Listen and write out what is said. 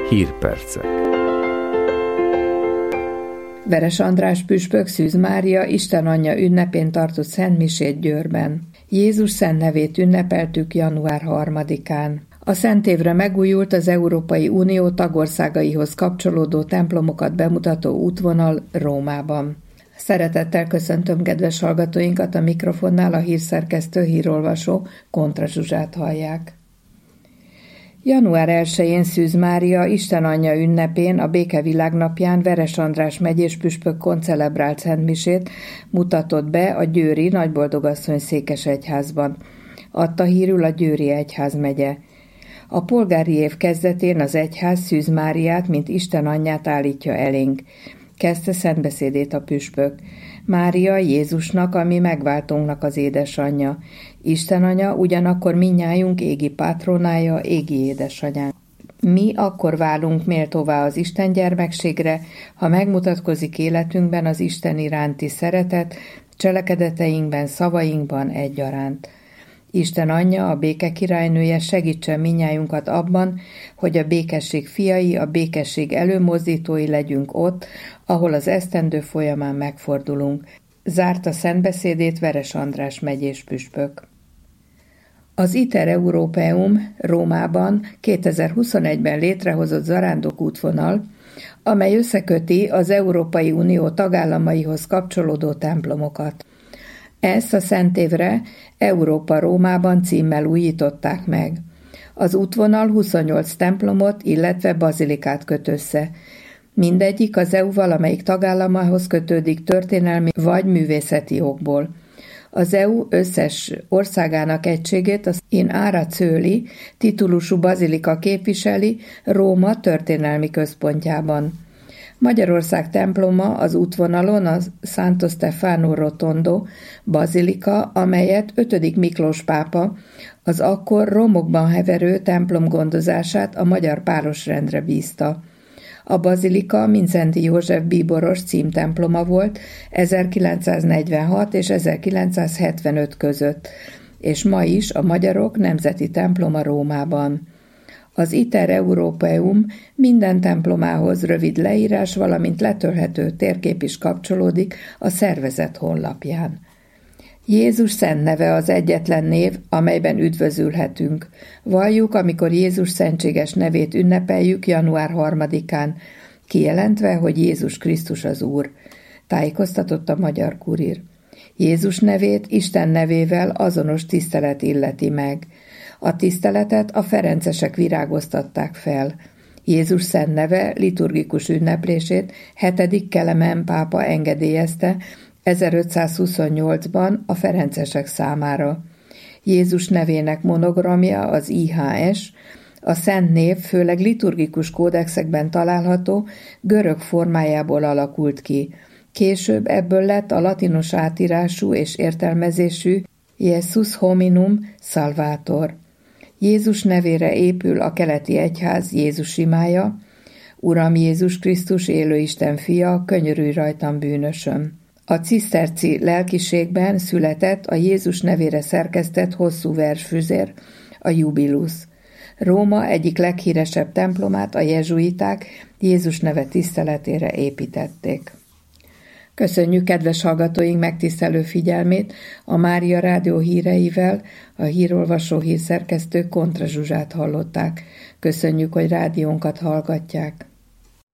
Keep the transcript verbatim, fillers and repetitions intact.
Hírpercek. Veres András püspök Szűz Mária Isten Anyja ünnepén tartott szentmisét Győrben. Jézus szent nevét ünnepeltük január harmadikán. A szentévre megújult az Európai Unió tagországaihoz kapcsolódó templomokat bemutató útvonal Rómában. Szeretettel köszöntöm kedves hallgatóinkat, a mikrofonnál a hírszerkesztő, hírolvasó Kontra Zsuzsát hallják. január elsején Szűz Mária Isten Anyja ünnepén, a Béke Világnapján Veres András megyés püspök koncelebrált szentmisét mutatott be a győri Nagyboldogasszony székesegyházban. Adta hírül a Győri Egyházmegye. A polgári év kezdetén az egyház Szűz Máriát, mint Isten Anyját állítja elénk. Kezdte szentbeszédét a püspök. Mária Jézusnak, a mi megváltónknak az édesanyja. Isten Anya ugyanakkor mindnyájunk égi pátronája, égi édesanyánk. Mi akkor válunk méltóvá az Isten gyermekségre, ha megmutatkozik életünkben az Isten iránti szeretet, cselekedeteinkben, szavainkban egyaránt. Isten Anyja, a béke királynője segítsen mindnyájunkat abban, hogy a békesség fiai, a békesség előmozdítói legyünk ott, ahol az esztendő folyamán megfordulunk. Zárta szentbeszédét Veres András megyés püspök. Az Iter Europeum Rómában kétezer-huszonegyben létrehozott zarándok útvonal, amely összeköti az Európai Unió tagállamaihoz kapcsolódó templomokat. Ezt a szentévre Európa Rómában címmel újították meg. Az útvonal huszonnyolc templomot, illetve bazilikát köt össze. Mindegyik az é u valamelyik tagállamához kötődik történelmi vagy művészeti okból. Az é u összes országának egységét az In Ara Coeli titulusú bazilika képviseli Róma történelmi központjában. Magyarország temploma az útvonalon a Santo Stefano Rotondo bazilika, amelyet ötödik Miklós pápa az akkor romokban heverő templom gondozását a magyar párosrendre bízta. A bazilika Mindszenty József bíboros címtemploma volt ezerkilencszáznegyvenhat és ezerkilencszázhetvenöt között, és ma is a magyarok nemzeti temploma Rómában. Az Iter Europeum minden templomához rövid leírás, valamint letölthető térkép is kapcsolódik a szervezet honlapján. Jézus szent neve az egyetlen név, amelyben üdvözülhetünk. Valljuk, amikor Jézus szentséges nevét ünnepeljük január harmadikán, kijelentve, hogy Jézus Krisztus az Úr. Tájékoztatott a Magyar Kurír. Jézus nevét Isten nevével azonos tisztelet illeti meg. A tiszteletet a ferencesek virágoztatták fel. Jézus szent neve liturgikus ünneplését hetedik Kelemen pápa engedélyezte ezerötszázhuszonnyolcban a ferencesek számára. Jézus nevének monogramja az I H S, a szent név főleg liturgikus kódexekben található görög formájából alakult ki. Később ebből lett a latinos átírású és értelmezésű Jesus hominum salvator. Jézus nevére épül a keleti egyház Jézus imája: Uram Jézus Krisztus, élő Isten fia, könyörülj rajtam bűnösöm. A ciszterci lelkiségben született a Jézus nevére szerkesztett hosszú versfüzér, a Jubilus. Róma egyik leghíresebb templomát a jezsuiták Jézus neve tiszteletére építették. Köszönjük kedves hallgatóink megtisztelő figyelmét, a Mária Rádió híreivel a hírolvasó hírszerkesztő Kontra Zsuzsát hallották. Köszönjük, hogy rádiónkat hallgatják.